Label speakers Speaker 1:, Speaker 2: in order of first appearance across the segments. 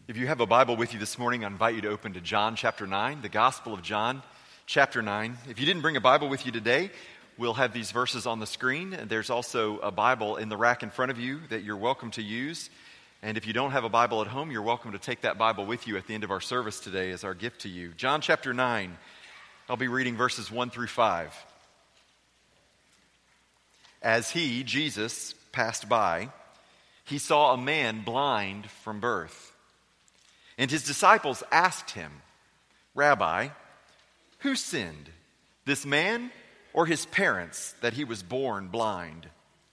Speaker 1: If you have a Bible with you this morning, I invite you to open to John chapter 9, the Gospel of John chapter 9. If you didn't bring a Bible with you today, we'll have these verses on the screen. There's also a Bible in the rack in front of you that you're welcome to use. And if you don't have a Bible at home, you're welcome to take that Bible with you at the end of our service today as our gift to you. John chapter 9, I'll be reading verses 1 through 5. As he, Jesus, passed by, he saw a man blind from birth. And his disciples asked him, "Rabbi, who sinned, this man or his parents, that he was born blind?"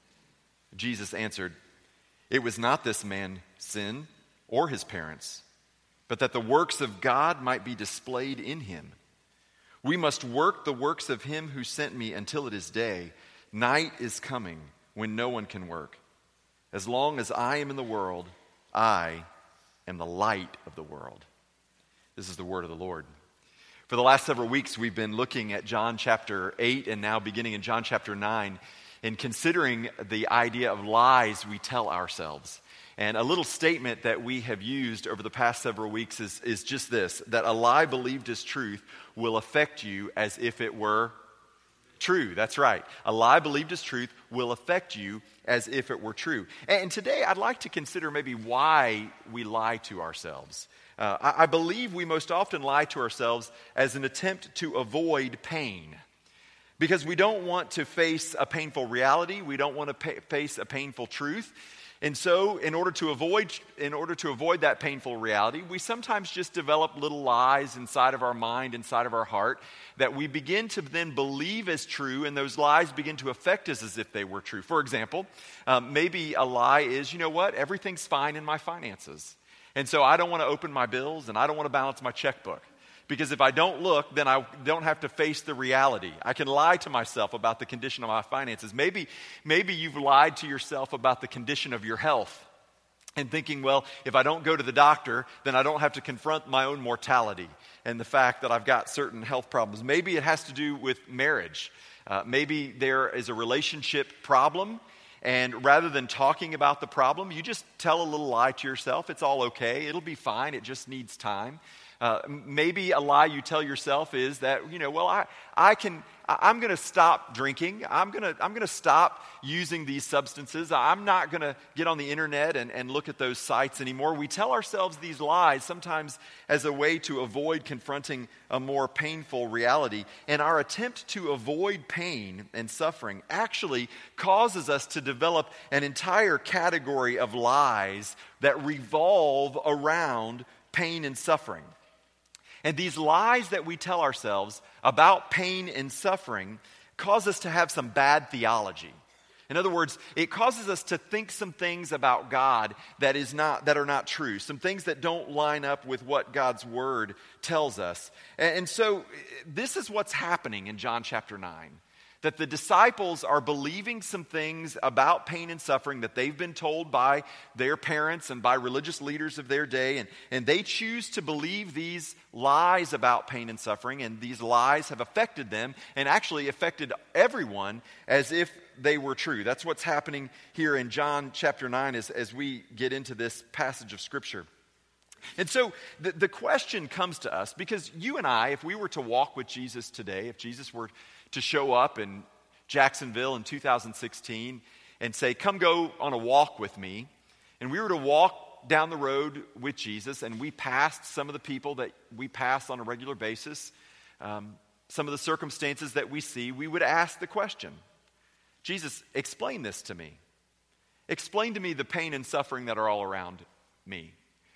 Speaker 1: Jesus answered, "It was not this man's sin or his parents, but that the works of God might be displayed in him. We must work the works of him who sent me until it is day. Night is coming when no one can work. As long as I am in the world, I am the light of the world." This is the word of the Lord. For the last several weeks, we've been looking at John chapter 8 and now beginning in John chapter 9 and considering the idea of lies we tell ourselves. And a little statement that we have used over the past several weeks is just this, that a lie believed as truth will affect you as if it were true. That's right. A lie believed as truth will affect you as if it were true. And today I'd like to consider maybe why we lie to ourselves. I believe we most often lie to ourselves as an attempt to avoid pain. Because we don't want to face a painful reality. We don't want to face a painful truth. And so in order to avoid that painful reality, we sometimes just develop little lies inside of our mind, inside of our heart, that we begin to then believe as true, and those lies begin to affect us as if they were true. For example, maybe a lie is, you know what, everything's fine in my finances. And so I don't want to open my bills, and I don't want to balance my checkbook. Because if I don't look, then I don't have to face the reality. I can lie to myself about the condition of my finances. Maybe you've lied to yourself about the condition of your health and thinking, well, if I don't go to the doctor, then I don't have to confront my own mortality and the fact that I've got certain health problems. Maybe it has to do with marriage. Maybe there is a relationship problem, and rather than talking about the problem, you just tell a little lie to yourself. It's all okay. It'll be fine. It just needs time. Maybe a lie you tell yourself is that, I'm going to stop drinking. I'm going to stop using these substances. I'm not going to get on the internet and look at those sites anymore. We tell ourselves these lies sometimes as a way to avoid confronting a more painful reality. And our attempt to avoid pain and suffering actually causes us to develop an entire category of lies that revolve around pain and suffering. And these lies that we tell ourselves about pain and suffering cause us to have some bad theology. In other words, it causes us to think some things about God that are not true, some things that don't line up with what God's word tells us. And so this is what's happening in John chapter 9. That the disciples are believing some things about pain and suffering that they've been told by their parents and by religious leaders of their day. And they choose to believe these lies about pain and suffering. And these lies have affected them and actually affected everyone as if they were true. That's what's happening here in John chapter 9 as we get into this passage of Scripture. And so the question comes to us because you and I, if we were to walk with Jesus today, if Jesus were to show up in Jacksonville in 2016 and say, "Come go on a walk with me," and we were to walk down the road with Jesus and we passed some of the people that we pass on a regular basis, some of the circumstances that we see, we would ask the question, "Jesus, explain this to me. Explain to me the pain and suffering that are all around me.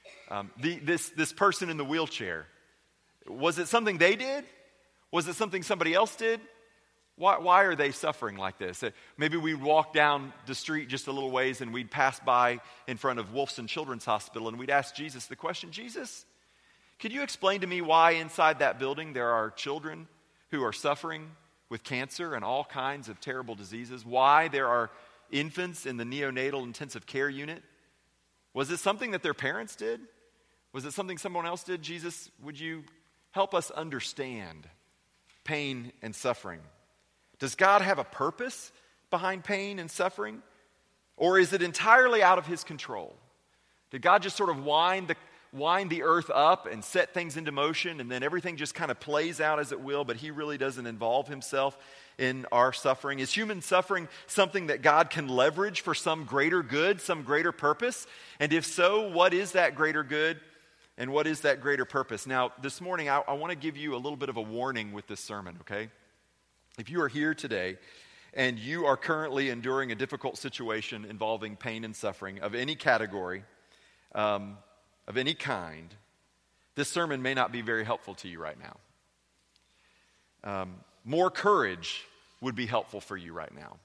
Speaker 1: This person in the wheelchair, was it something they did? Was it something somebody else did? Why are they suffering like this?" Maybe we'd walk down the street just a little ways and we'd pass by in front of Wolfson Children's Hospital and we'd ask Jesus the question, "Jesus, could you explain to me why inside that building there are children who are suffering with cancer and all kinds of terrible diseases? Why there are infants in the neonatal intensive care unit? Was it something that their parents did? Was it something someone else did? Jesus, would you help us understand pain and suffering? Does God have a purpose behind pain and suffering? Or is it entirely out of his control? Did God just sort of wind wind the earth up and set things into motion, and then everything just kind of plays out as it will, but he really doesn't involve himself in our suffering? Is human suffering something that God can leverage for some greater good, some greater purpose? And if so, what is that greater good and what is that greater purpose? Now, this morning, I want to give you a little bit of a warning with this sermon, okay? If you are here today and you are currently enduring a difficult situation involving pain and suffering of any category, of any kind, this sermon may not be very helpful to you right now. More courage would be helpful for you right now.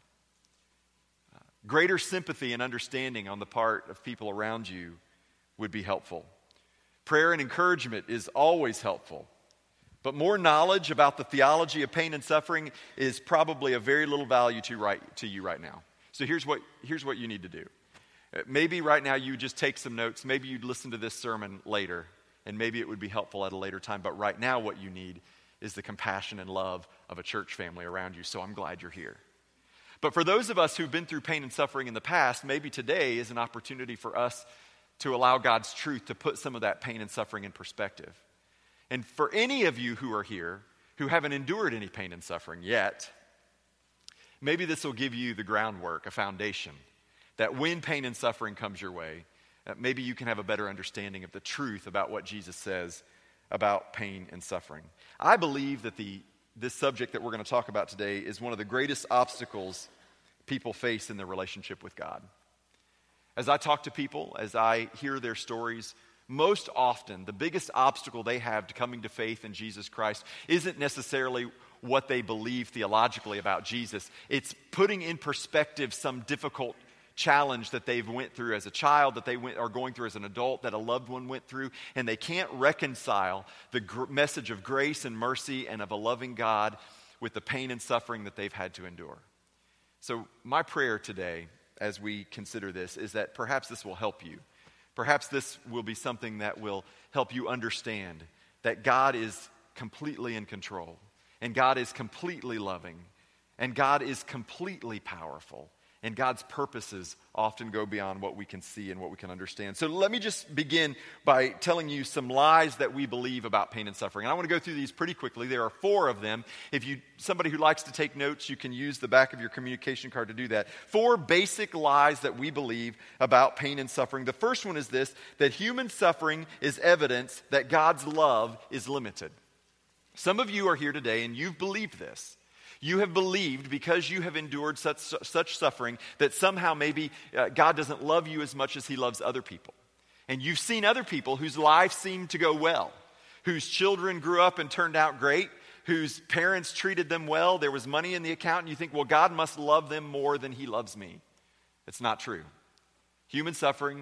Speaker 1: Greater sympathy and understanding on the part of people around you would be helpful. Prayer and encouragement is always helpful. But more knowledge about the theology of pain and suffering is probably of very little value to you right now. So here's what you need to do. Maybe right now you just take some notes. Maybe you'd listen to this sermon later, and maybe it would be helpful at a later time. But right now what you need is the compassion and love of a church family around you. So I'm glad you're here. But for those of us who've been through pain and suffering in the past, maybe today is an opportunity for us to allow God's truth to put some of that pain and suffering in perspective. And for any of you who are here who haven't endured any pain and suffering yet, maybe this will give you the groundwork, a foundation, that when pain and suffering comes your way, maybe you can have a better understanding of the truth about what Jesus says about pain and suffering. I believe that this subject that we're going to talk about today is one of the greatest obstacles people face in their relationship with God. As I talk to people, as I hear their stories, most often the biggest obstacle they have to coming to faith in Jesus Christ isn't necessarily what they believe theologically about Jesus. It's putting in perspective some difficult challenge that they've went through as a child, that they are going through as an adult, that a loved one went through, and they can't reconcile the message of grace and mercy and of a loving God with the pain and suffering that they've had to endure. So my prayer today, as we consider this, is that perhaps this will help you. Perhaps this will be something that will help you understand that God is completely in control, and God is completely loving, and God is completely powerful, and God's purposes often go beyond what we can see and what we can understand. So let me just begin by telling you some lies that we believe about pain and suffering. And I want to go through these pretty quickly. There are 4 of them. If you somebody who likes to take notes, you can use the back of your communication card to do that. 4 basic lies that we believe about pain and suffering. The first one is this, that human suffering is evidence that God's love is limited. Some of you are here today and you've believed this. You have believed, because you have endured such suffering, that somehow maybe God doesn't love you as much as he loves other people. And you've seen other people whose lives seem to go well, whose children grew up and turned out great, whose parents treated them well, there was money in the account, and you think, well, God must love them more than he loves me. It's not true. Human suffering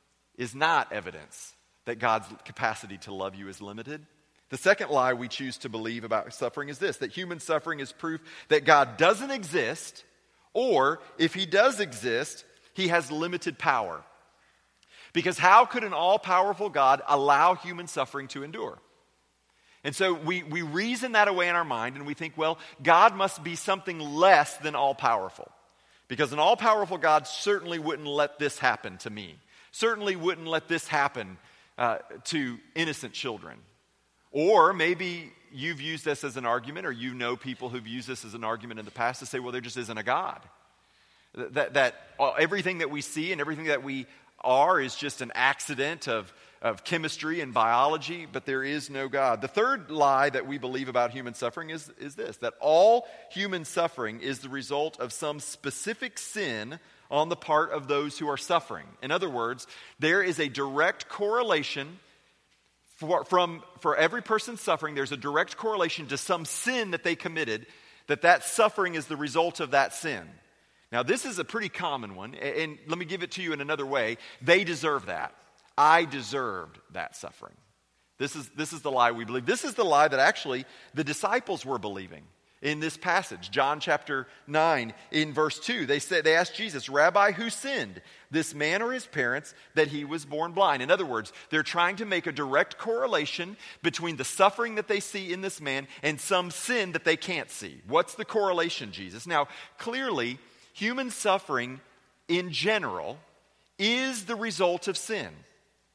Speaker 1: is not evidence that God's capacity to love you is limited. The second lie we choose to believe about suffering is this, that human suffering is proof that God doesn't exist, or if he does exist, he has limited power. Because how could an all-powerful God allow human suffering to endure? And so we reason that away in our mind, and we think, well, God must be something less than all-powerful. Because an all-powerful God certainly wouldn't let this happen to me. Certainly wouldn't let this happen to innocent children. Or maybe you've used this as an argument, or you know people who've used this as an argument in the past to say, well, there just isn't a God. That everything that we see and everything that we are is just an accident of chemistry and biology, but there is no God. The third lie that we believe about human suffering is this, that all human suffering is the result of some specific sin on the part of those who are suffering. In other words, there is a direct correlation for every person suffering, there's a direct correlation to some sin that they committed, that suffering is the result of that sin. Now, this is a pretty common one, and let me give it to you in another way. They deserve that. I deserved that suffering. This is the lie we believe. This is the lie that actually the disciples were believing in this passage. John chapter 9, in verse 2, they asked Jesus, Rabbi, who sinned, this man or his parents, that he was born blind? In other words, they're trying to make a direct correlation between the suffering that they see in this man and some sin that they can't see. What's the correlation, Jesus? Now, clearly, human suffering in general is the result of sin.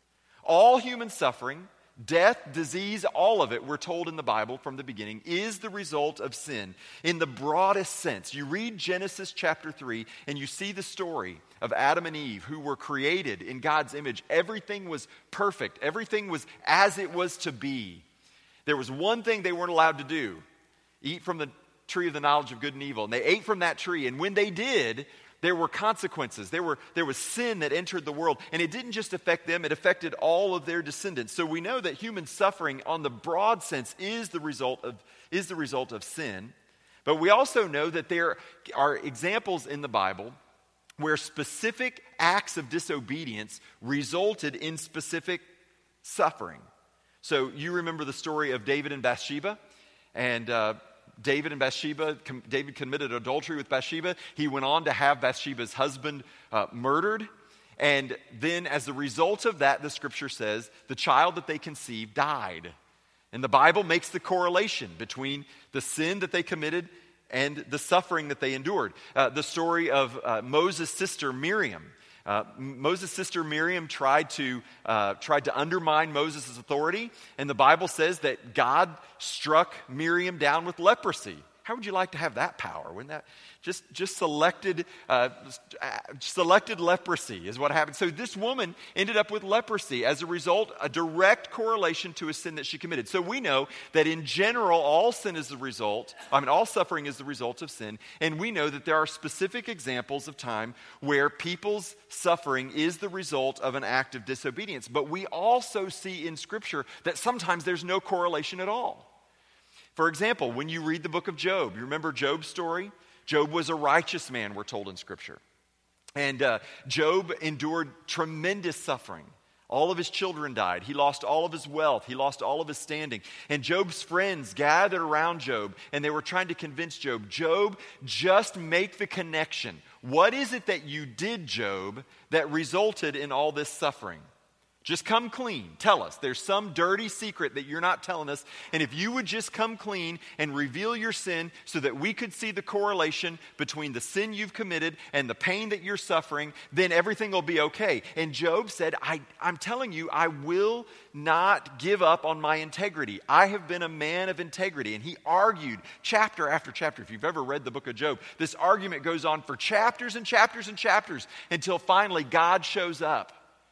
Speaker 1: All human suffering, death, disease, all of it, we're told in the Bible from the beginning, is the result of sin in the broadest sense. You read Genesis chapter 3 and you see the story of Adam and Eve who were created in God's image. Everything was perfect. Everything was as it was to be. There was one thing they weren't allowed to do: eat from the tree of the knowledge of good and evil. And they ate from that tree, and when they did, there were consequences. There was sin that entered the world, and it didn't just affect them, it affected all of their descendants. So we know that human suffering on the broad sense is the result of sin. But we also know that there are examples in the Bible where specific acts of disobedience resulted in specific suffering. So you remember the story of David and Bathsheba, and David committed adultery with Bathsheba. He went on to have Bathsheba's husband murdered. And then as a result of that, the scripture says, the child that they conceived died. And the Bible makes the correlation between the sin that they committed and the suffering that they endured. The story of Moses' sister Miriam. Moses' sister Miriam tried to undermine Moses' authority, and the Bible says that God struck Miriam down with leprosy. How would you like to have that power? Wouldn't that just selected leprosy is what happened. So this woman ended up with leprosy as a result, a direct correlation to a sin that she committed. So we know that in general, all suffering is the result of sin, and we know that there are specific examples of time where people's suffering is the result of an act of disobedience. But we also see in Scripture that sometimes there's no correlation at all. For example, when you read the book of Job, you remember Job's story? Job was a righteous man, we're told in Scripture. And Job endured tremendous suffering. All of his children died. He lost all of his wealth. He lost all of his standing. And Job's friends gathered around Job, and they were trying to convince Job, Job, just make the connection. What is it that you did, Job, that resulted in all this suffering? Just come clean. Tell us. There's some dirty secret that you're not telling us. And if you would just come clean and reveal your sin so that we could see the correlation between the sin you've committed and the pain that you're suffering, then everything will be okay. And Job said, I'm telling you, I will not give up on my integrity. I have been a man of integrity. And he argued chapter after chapter. If you've ever read the book of Job, this argument goes on for chapters and chapters and chapters until finally God shows up.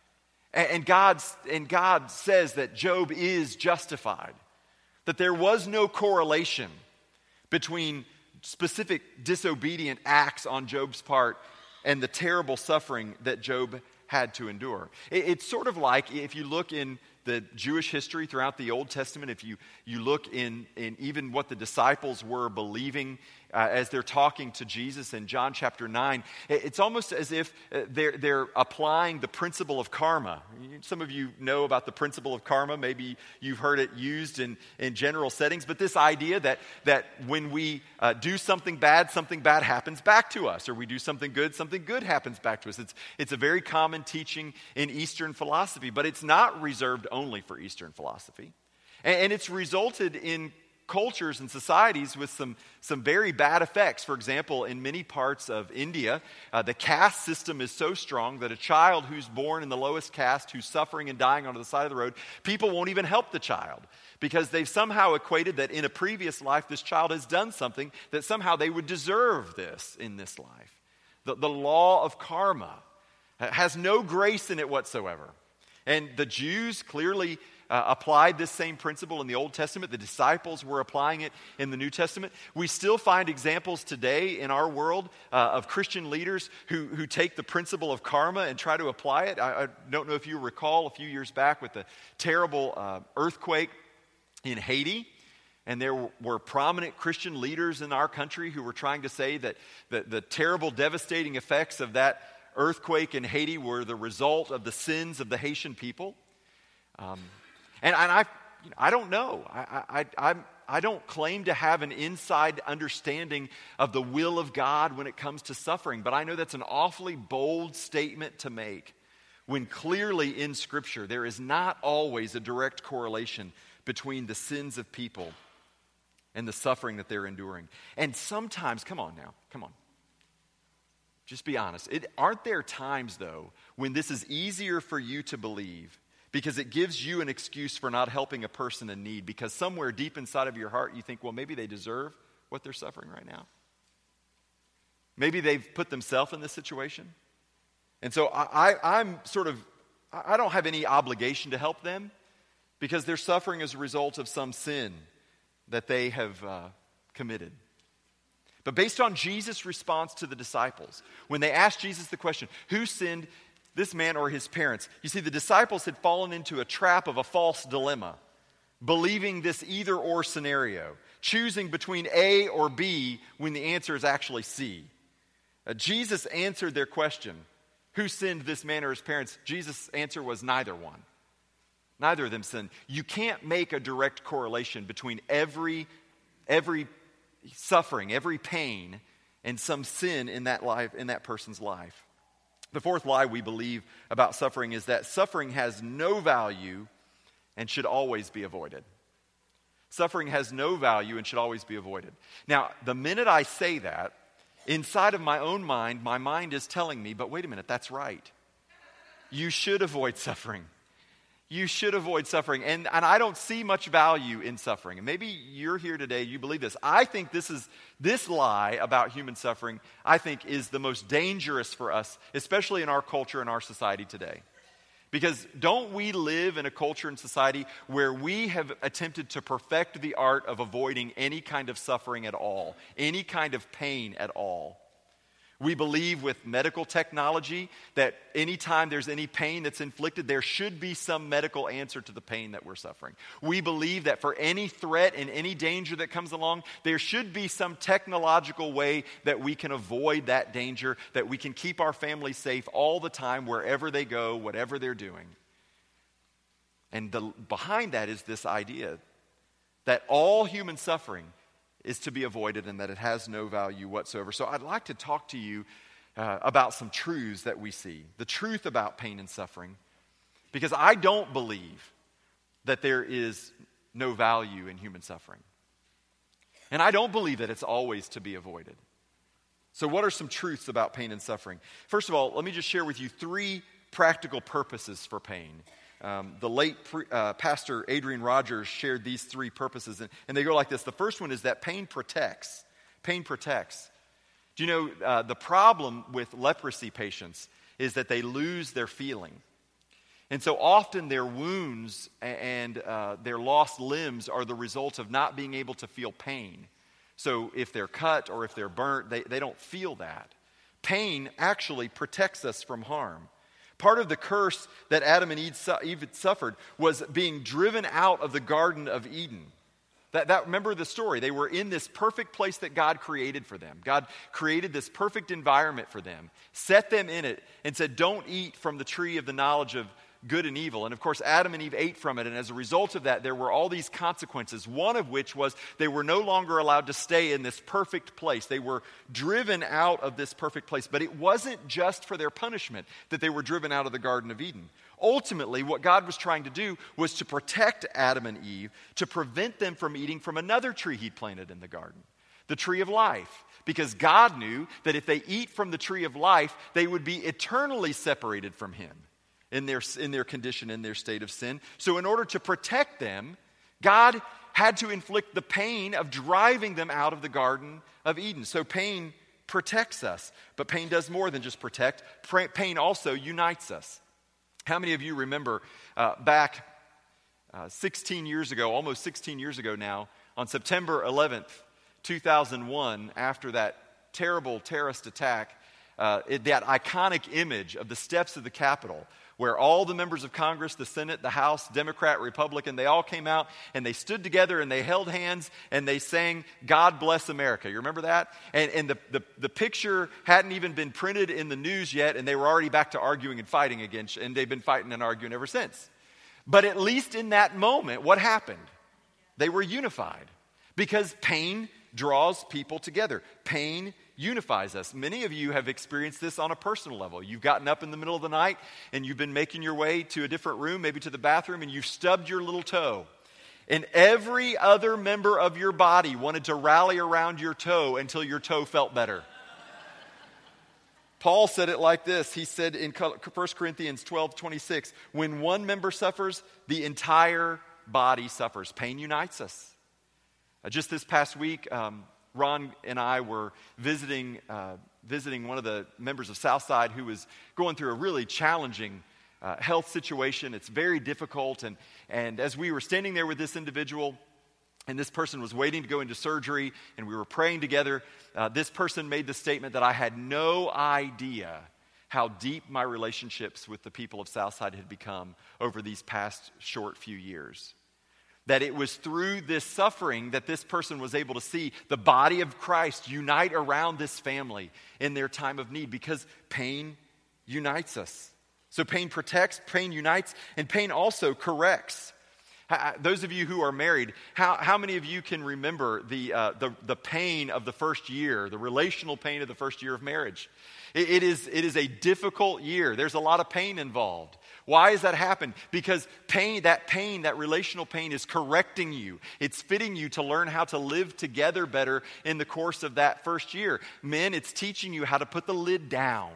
Speaker 1: And God says that Job is justified, that there was no correlation between specific disobedient acts on Job's part and the terrible suffering that Job had to endure. It's sort of like if you look in the Jewish history throughout the Old Testament, if you look in even what the disciples were believing as they're talking to Jesus in John chapter 9, it's almost as if they're applying the principle of karma. Some of you know about the principle of karma. Maybe you've heard it used in general settings, but this idea that when we do something bad happens back to us, or we do something good happens back to us. It's a very common teaching in Eastern philosophy, but it's not reserved only for Eastern philosophy. And it's resulted in cultures and societies with some very bad effects. For example, in many parts of India, the caste system is so strong that a child who's born in the lowest caste, who's suffering and dying on the side of the road, people won't even help the child because they've somehow equated that in a previous life this child has done something that somehow they would deserve this in this life. The law of karma has no grace in it whatsoever. And the Jews clearly applied this same principle in the Old Testament. The disciples were applying it in the New Testament. We still find examples today in our world of Christian leaders who take the principle of karma and try to apply it. I don't know if you recall a few years back with the terrible earthquake in Haiti. And there were prominent Christian leaders in our country who were trying to say that the terrible, devastating effects of that earthquake in Haiti were the result of the sins of the Haitian people. And I don't know. I don't claim to have an inside understanding of the will of God when it comes to suffering, but I know that's an awfully bold statement to make when clearly in Scripture there is not always a direct correlation between the sins of people and the suffering that they're enduring. And sometimes, come on. Just be honest. Aren't there times, though, when this is easier for you to believe because it gives you an excuse for not helping a person in need, because somewhere deep inside of your heart you think, well, maybe they deserve what they're suffering right now. Maybe they've put themselves in this situation. And so I don't have any obligation to help them because they're suffering as a result of some sin that they have committed. But based on Jesus' response to the disciples, when they asked Jesus the question, who sinned, this man or his parents? You see, the disciples had fallen into a trap of a false dilemma, believing this either-or scenario, choosing between A or B when the answer is actually C. Jesus answered their question, who sinned, this man or his parents? Jesus' answer was neither one. Neither of them sinned. You can't make a direct correlation between every suffering, every pain, and some sin in that person's life. The fourth lie we believe about suffering is that suffering has no value and should always be avoided. Suffering has no value and should always be avoided. Now, the minute I say that, inside of my own mind, my mind is telling me, but wait a minute, that's right. You should avoid suffering. You should avoid suffering. And I don't see much value in suffering. And maybe you're here today, you believe this. I think this lie about human suffering, I think, is the most dangerous for us, especially in our culture and our society today. Because don't we live in a culture and society where we have attempted to perfect the art of avoiding any kind of suffering at all, any kind of pain at all? We believe with medical technology that anytime there's any pain that's inflicted, there should be some medical answer to the pain that we're suffering. We believe that for any threat and any danger that comes along, there should be some technological way that we can avoid that danger, that we can keep our family safe all the time, wherever they go, whatever they're doing. And behind that is this idea that all human suffering is to be avoided and that it has no value whatsoever. So I'd like to talk to you about some truths that we see, the truth about pain and suffering, because I don't believe that there is no value in human suffering. And I don't believe that it's always to be avoided. So what are some truths about pain and suffering? First of all, let me just share with you 3 practical purposes for pain. The late Pastor Adrian Rogers shared these 3 purposes, and they go like this. The first one is that pain protects. Pain protects. Do you know the problem with leprosy patients is that they lose their feeling. And so often their wounds and their lost limbs are the result of not being able to feel pain. So if they're cut or if they're burnt, they don't feel that. Pain actually protects us from harm. Part of the curse that Adam and Eve had suffered was being driven out of the Garden of Eden. Remember the story. They were in this perfect place that God created for them. God created this perfect environment for them, set them in it, and said, don't eat from the tree of the knowledge of good and evil. And of course, Adam and Eve ate from it, and as a result of that, there were all these consequences, one of which was they were no longer allowed to stay in this perfect place. They were driven out of this perfect place. But it wasn't just for their punishment that they were driven out of the Garden of Eden. Ultimately, what God was trying to do was to protect Adam and Eve, to prevent them from eating from another tree he'd planted in the garden, the tree of life. Because God knew that if they eat from the tree of life, they would be eternally separated from him in their condition, in their state of sin. So in order to protect them, God had to inflict the pain of driving them out of the Garden of Eden. So pain protects us, but pain does more than just protect. Pain also unites us. How many of you remember back 16 years ago, almost 16 years ago now, on September 11th, 2001, after that terrible terrorist attack, that iconic image of the steps of the Capitol, where all the members of Congress, the Senate, the House, Democrat, Republican, they all came out and they stood together and they held hands and they sang, "God Bless America." You remember that? And the picture hadn't even been printed in the news yet, and they were already back to arguing and fighting again, and they've been fighting and arguing ever since. But at least in that moment, what happened? They were unified, because pain draws people together. Pain unifies us. Many of you have experienced this on a personal level. You've gotten up in the middle of the night and you've been making your way to a different room, maybe to the bathroom, and you've stubbed your little toe. And every other member of your body wanted to rally around your toe until your toe felt better. Paul said it like this. He said in 1 Corinthians 12:26, when one member suffers, the entire body suffers. Pain unites us. Just this past week, Ron and I were visiting one of the members of Southside who was going through a really challenging health situation. It's very difficult. And as we were standing there with this individual, and this person was waiting to go into surgery, and we were praying together, this person made the statement that I had no idea how deep my relationships with the people of Southside had become over these past short few years. That it was through this suffering that this person was able to see the body of Christ unite around this family in their time of need, because pain unites us. So pain protects, pain unites, and pain also corrects. Those of you who are married, how many of you can remember the pain of the first year, the relational pain of the first year of marriage? It is a difficult year. There's a lot of pain involved. Why does that happen? Because that relational pain is correcting you. It's fitting you to learn how to live together better in the course of that first year. Men, it's teaching you how to put the lid down.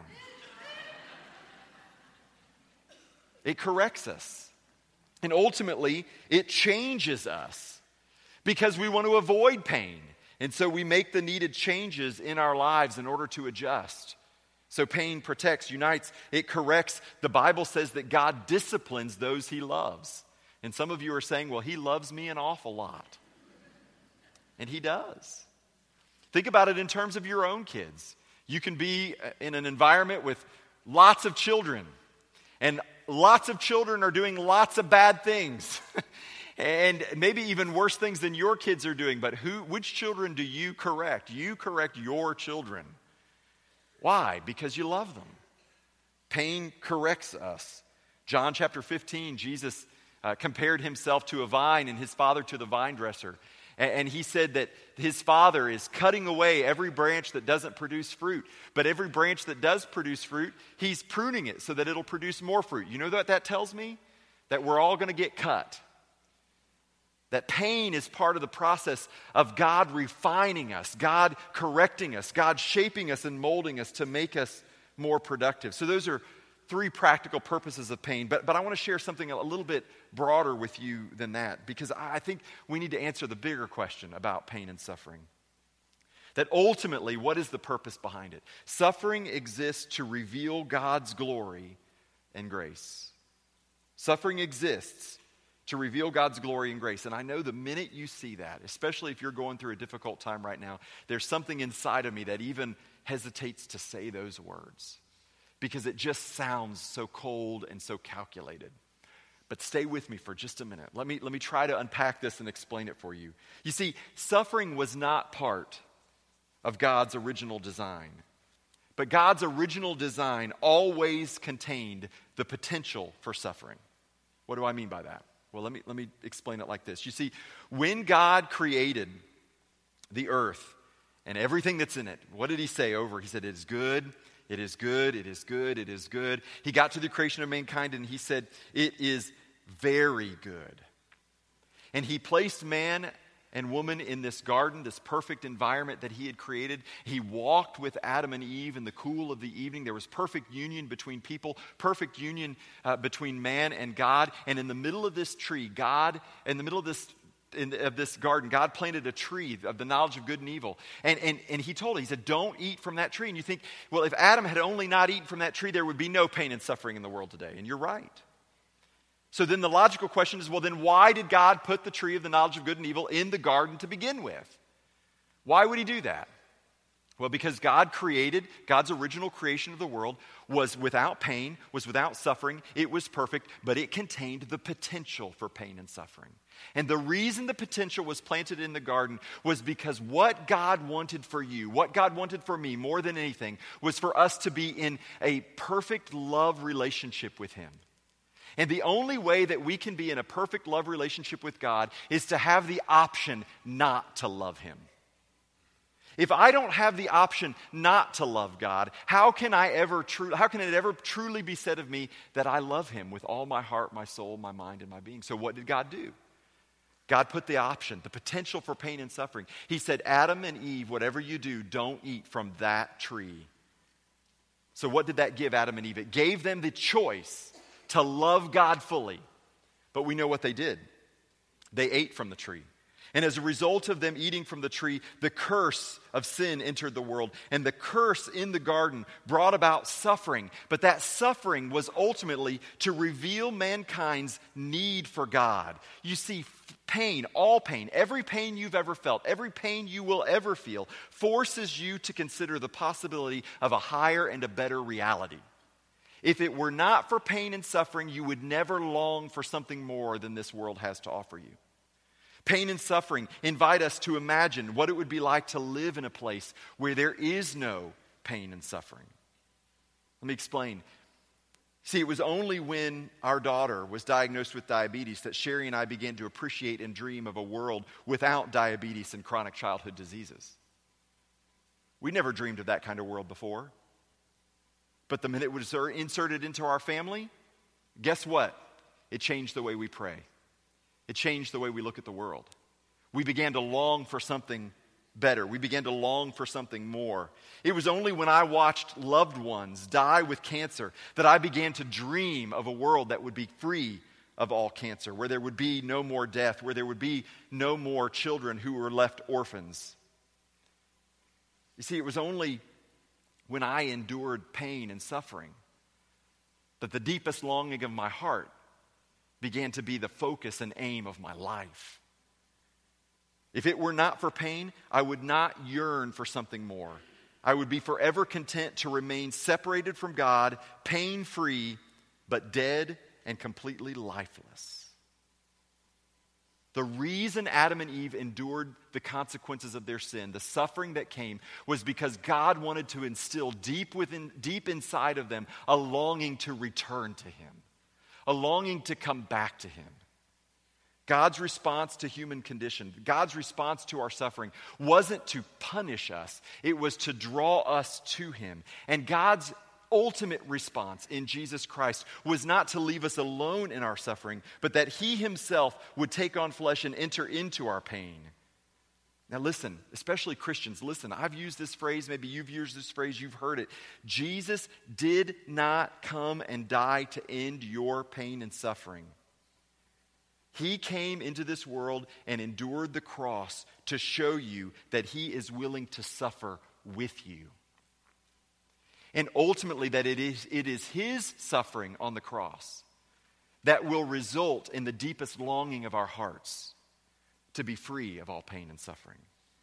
Speaker 1: It corrects us. And ultimately, it changes us because we want to avoid pain. And so we make the needed changes in our lives in order to adjust. So pain protects, unites, it corrects. The Bible says that God disciplines those he loves. And some of you are saying, well, he loves me an awful lot. And he does. Think about it in terms of your own kids. You can be in an environment with lots of children, and lots of children are doing lots of bad things. And maybe even worse things than your kids are doing. But which children do you correct? You correct your children. Why? Because you love them. Pain corrects us. John chapter 15, Jesus compared himself to a vine and his father to the vine dresser. And he said that his father is cutting away every branch that doesn't produce fruit. But every branch that does produce fruit, he's pruning it so that it'll produce more fruit. You know what that tells me? That we're all going to get cut. That pain is part of the process of God refining us, God correcting us, God shaping us and molding us to make us more productive. So those are three practical purposes of pain. But I want to share something a little bit broader with you than that, because I think we need to answer the bigger question about pain and suffering. That ultimately, what is the purpose behind it? Suffering exists to reveal God's glory and grace. Suffering exists to reveal God's glory and grace. And I know the minute you see that, especially if you're going through a difficult time right now, there's something inside of me that even hesitates to say those words, because it just sounds so cold and so calculated. But stay with me for just a minute. Let me try to unpack this and explain it for you. You see, suffering was not part of God's original design. But God's original design always contained the potential for suffering. What do I mean by that? Well, let me explain it like this. You see, when God created the earth and everything that's in it, what did he say over? He said, it is good. It is good, it is good, it is good. He got to the creation of mankind and he said, it is very good. And he placed man and woman in this garden, this perfect environment that he had created. He walked with Adam and Eve in the cool of the evening. There was perfect union between people, perfect union between man and God. And in the middle of this tree, in the middle of this garden, God planted a tree of the knowledge of good and evil. And he told him, he said, don't eat from that tree. And you think, well, if Adam had only not eaten from that tree, there would be no pain and suffering in the world today. And you're right. So then the logical question is, well, then why did God put the tree of the knowledge of good and evil in the garden to begin with? Why would he do that? Well, because God's original creation of the world was without pain, was without suffering. It was perfect, but it contained the potential for pain and suffering. And the reason the potential was planted in the garden was because what God wanted for you, what God wanted for me more than anything, was for us to be in a perfect love relationship with him. And the only way that we can be in a perfect love relationship with God is to have the option not to love him. If I don't have the option not to love God, how can it ever truly be said of me that I love him with all my heart, my soul, my mind, and my being? So what did God do? God put the option, the potential for pain and suffering. He said, Adam and Eve, whatever you do, don't eat from that tree. So what did that give Adam and Eve? It gave them the choice to love God fully. But we know what they did. They ate from the tree. And as a result of them eating from the tree, the curse of sin entered the world. And the curse in the garden brought about suffering. But that suffering was ultimately to reveal mankind's need for God. You see, pain, all pain, every pain you've ever felt, every pain you will ever feel, forces you to consider the possibility of a higher and a better reality. If it were not for pain and suffering, you would never long for something more than this world has to offer you. Pain and suffering invite us to imagine what it would be like to live in a place where there is no pain and suffering. Let me explain. See, it was only when our daughter was diagnosed with diabetes that Sherry and I began to appreciate and dream of a world without diabetes and chronic childhood diseases. We never dreamed of that kind of world before. But the minute it was inserted into our family, guess what? It changed the way we pray. It changed the way we look at the world. We began to long for something better. We began to long for something more. It was only when I watched loved ones die with cancer that I began to dream of a world that would be free of all cancer, where there would be no more death, where there would be no more children who were left orphans. You see, it was only when I endured pain and suffering that the deepest longing of my heart began to be the focus and aim of my life. If it were not for pain, I would not yearn for something more. I would be forever content to remain separated from God, pain-free, but dead and completely lifeless. The reason Adam and Eve endured the consequences of their sin, the suffering that came, was because God wanted to instill deep inside of them a longing to return to Him, a longing to come back to Him. God's response to human condition, God's response to our suffering wasn't to punish us, it was to draw us to Him. And God's ultimate response in Jesus Christ was not to leave us alone in our suffering, but that He Himself would take on flesh and enter into our pain. Now listen, especially Christians, listen, I've used this phrase, maybe you've used this phrase, you've heard it. Jesus did not come and die to end your pain and suffering. He came into this world and endured the cross to show you that He is willing to suffer with you. And ultimately that it is His suffering on the cross that will result in the deepest longing of our hearts to be free of all pain and suffering.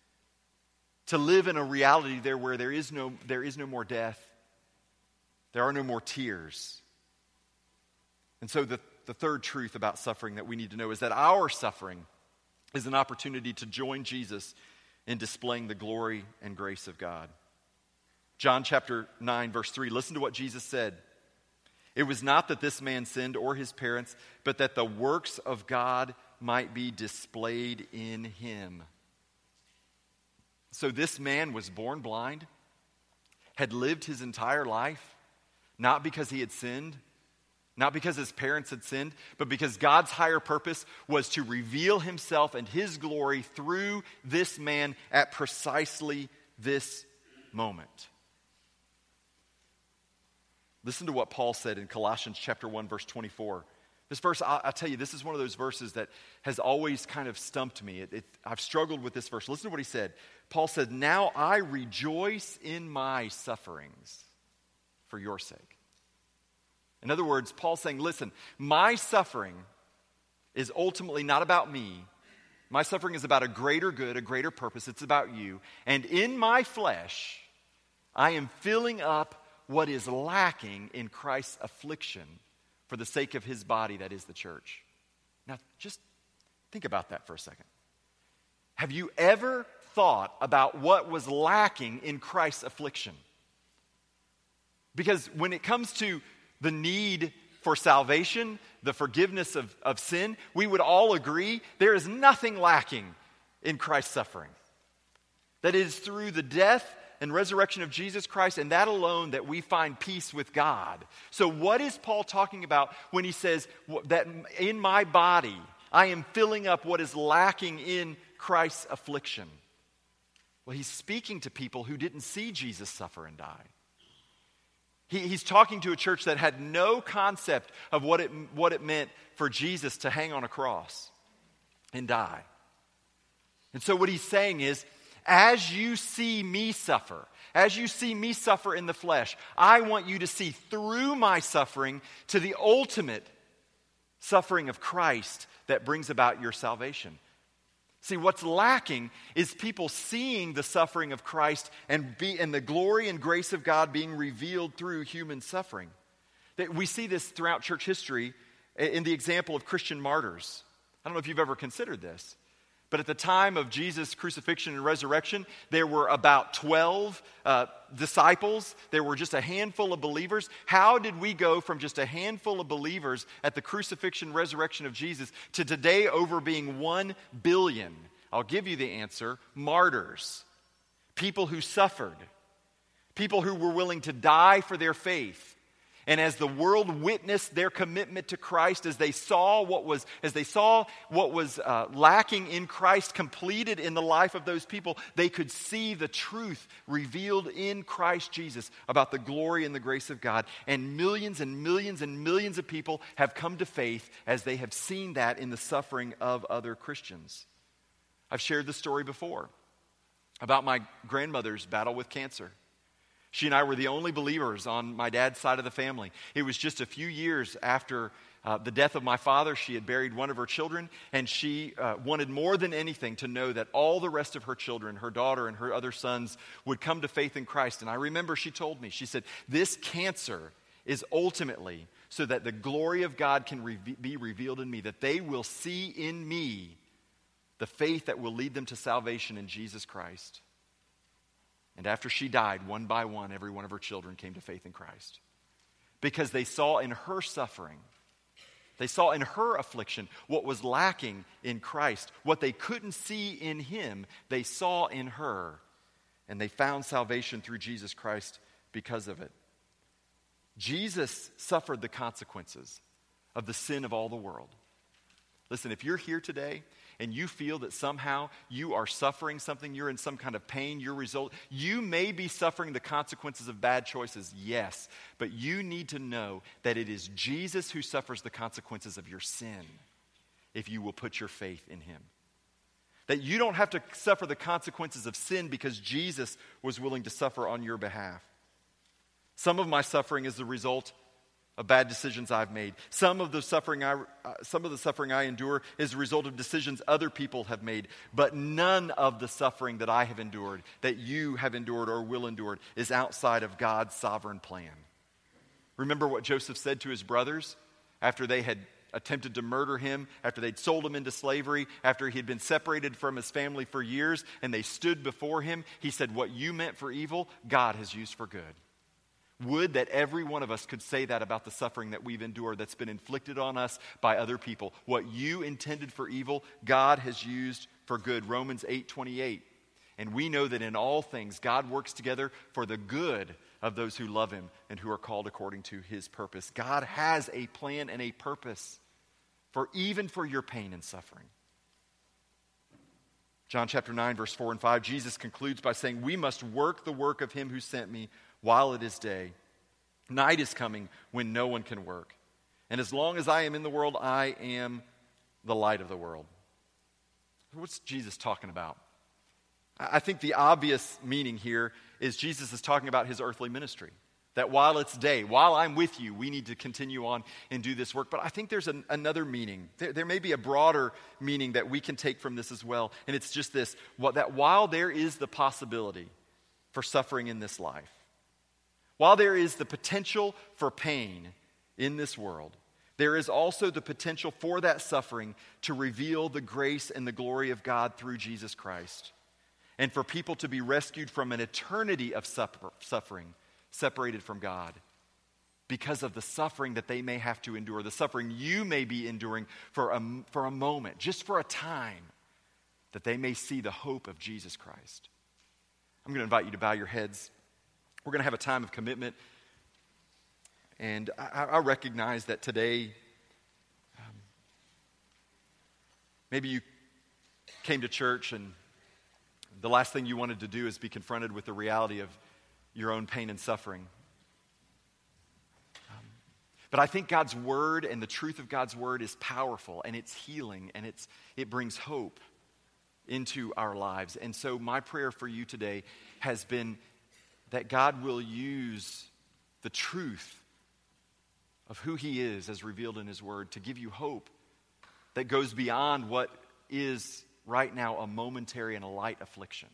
Speaker 1: To live in a reality there where there is no more death, there are no more tears. And so the third truth about suffering that we need to know is that our suffering is an opportunity to join Jesus in displaying the glory and grace of God. John chapter 9, verse 3, listen to what Jesus said. It was not that this man sinned or his parents, but that the works of God might be displayed in him. So this man was born blind, had lived his entire life, not because he had sinned, not because his parents had sinned, but because God's higher purpose was to reveal Himself and His glory through this man at precisely this moment. Listen to what Paul said in Colossians chapter 1, verse 24. This verse, I'll tell you, this is one of those verses that has always kind of stumped me. I've struggled with this verse. Listen to what he said. Paul said, "Now I rejoice in my sufferings for your sake." In other words, Paul's saying, listen, my suffering is ultimately not about me. My suffering is about a greater good, a greater purpose. It's about you. And in my flesh, I am filling up what is lacking in Christ's affliction for the sake of His body, that is the church. Now, just think about that for a second. Have you ever thought about what was lacking in Christ's affliction? Because when it comes to the need for salvation, the forgiveness of sin, we would all agree there is nothing lacking in Christ's suffering. That it is through the death and resurrection of Jesus Christ and that alone that we find peace with God. So what is Paul talking about when he says that in my body I am filling up what is lacking in Christ's affliction? Well, he's speaking to people who didn't see Jesus suffer and die. He's talking to a church that had no concept of what it meant for Jesus to hang on a cross and die. And so what he's saying is, as you see me suffer, as you see me suffer in the flesh, I want you to see through my suffering to the ultimate suffering of Christ that brings about your salvation. See, what's lacking is people seeing the suffering of Christ and the glory and grace of God being revealed through human suffering. We see this throughout church history in the example of Christian martyrs. I don't know if you've ever considered this, but at the time of Jesus' crucifixion and resurrection, there were about 12 disciples. There were just a handful of believers. How did we go from just a handful of believers at the crucifixion and resurrection of Jesus to today over being 1 billion? I'll give you the answer. Martyrs. People who suffered. People who were willing to die for their faith. And as the world witnessed their commitment to Christ, as they saw what was lacking in Christ completed in the life of those people, they could see the truth revealed in Christ Jesus about the glory and the grace of God. And millions and millions and millions of people have come to faith as they have seen that in the suffering of other Christians. I've shared the story before about my grandmother's battle with cancer. She and I were the only believers on my dad's side of the family. It was just a few years after the death of my father. She had buried one of her children, and she wanted more than anything to know that all the rest of her children, her daughter and her other sons, would come to faith in Christ. And I remember she told me, she said, this cancer is ultimately so that the glory of God can be revealed in me, that they will see in me the faith that will lead them to salvation in Jesus Christ. And after she died, one by one, every one of her children came to faith in Christ. Because they saw in her suffering, they saw in her affliction what was lacking in Christ. What they couldn't see in him, they saw in her. And they found salvation through Jesus Christ because of it. Jesus suffered the consequences of the sin of all the world. Listen, if you're here today and you feel that somehow you are suffering something, you're in some kind of pain, you may be suffering the consequences of bad choices, yes, but you need to know that it is Jesus who suffers the consequences of your sin if you will put your faith in him. That you don't have to suffer the consequences of sin because Jesus was willing to suffer on your behalf. Some of my suffering is the result of bad decisions I've made. Some of the suffering I endure is a result of decisions other people have made. But none of the suffering that I have endured, that you have endured or will endure, is outside of God's sovereign plan. Remember what Joseph said to his brothers after they had attempted to murder him, after they'd sold him into slavery, after he had been separated from his family for years, and they stood before him. He said, what you meant for evil, God has used for good. Would that every one of us could say that about the suffering that we've endured that's been inflicted on us by other people. What you intended for evil, God has used for good. Romans 8:28. And we know that in all things, God works together for the good of those who love him and who are called according to his purpose. God has a plan and a purpose even for your pain and suffering. John chapter 9, verse 4 and 5, Jesus concludes by saying, we must work the work of him who sent me while it is day. Night is coming when no one can work. And as long as I am in the world, I am the light of the world. What's Jesus talking about? I think the obvious meaning here is Jesus is talking about his earthly ministry. That while it's day, while I'm with you, we need to continue on and do this work. But I think there's another meaning. There may be a broader meaning that we can take from this as well. And it's just this, that while there is the possibility for suffering in this life, while there is the potential for pain in this world, there is also the potential for that suffering to reveal the grace and the glory of God through Jesus Christ. And for people to be rescued from an eternity of suffering, separated from God, because of the suffering that they may have to endure, the suffering you may be enduring for a moment, just for a time, that they may see the hope of Jesus Christ. I'm going to invite you to bow your heads. We're going to have a time of commitment. And I recognize that today, maybe you came to church and the last thing you wanted to do is be confronted with the reality of your own pain and suffering. But I think God's word and the truth of God's word is powerful, and it's healing, and it brings hope into our lives. And so my prayer for you today has been that God will use the truth of who he is as revealed in his word to give you hope that goes beyond what is right now a momentary and a light affliction.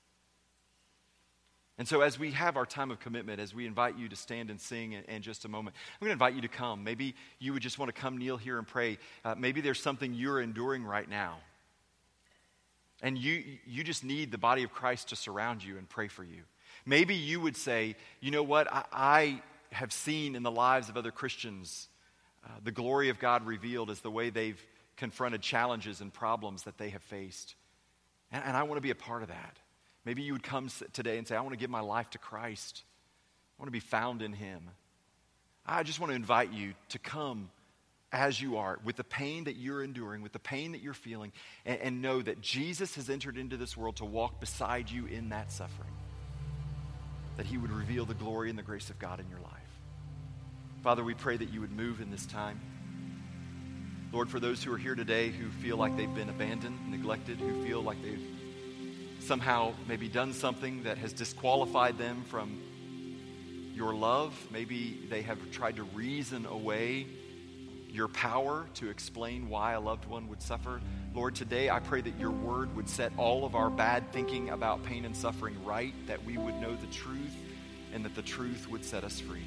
Speaker 1: And so as we have our time of commitment, as we invite you to stand and sing in just a moment, I'm going to invite you to come. Maybe you would just want to come kneel here and pray. Maybe there's something you're enduring right now. And you just need the body of Christ to surround you and pray for you. Maybe you would say, you know what, I have seen in the lives of other Christians the glory of God revealed as the way they've confronted challenges and problems that they have faced. And I want to be a part of that. Maybe you would come today and say, I want to give my life to Christ. I want to be found in him. I just want to invite you to come as you are, with the pain that you're enduring, with the pain that you're feeling, and know that Jesus has entered into this world to walk beside you in that suffering. That he would reveal the glory and the grace of God in your life. Father, we pray that you would move in this time. Lord, for those who are here today who feel like they've been abandoned, neglected, who feel like they've somehow maybe done something that has disqualified them from your love, maybe they have tried to reason away your power to explain why a loved one would suffer. Lord, today I pray that your word would set all of our bad thinking about pain and suffering right, that we would know the truth, and that the truth would set us free.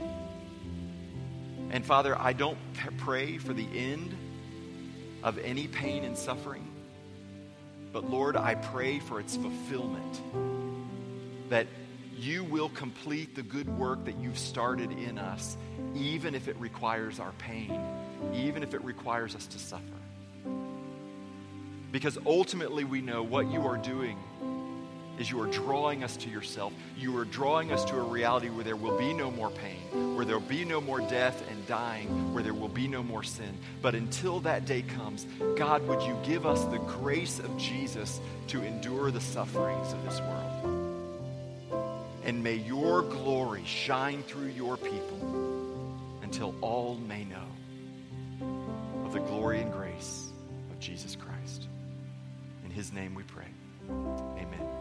Speaker 1: And Father, I don't pray for the end of any pain and suffering, but Lord, I pray for its fulfillment, that you will complete the good work that you've started in us, even if it requires our pain, even if it requires us to suffer. Because ultimately we know what you are doing is you are drawing us to yourself. You are drawing us to a reality where there will be no more pain, where there will be no more death and dying, where there will be no more sin. But until that day comes, God, would you give us the grace of Jesus to endure the sufferings of this world? And may your glory shine through your people until all may know of the glory and grace of Jesus Christ. In his name we pray. Amen.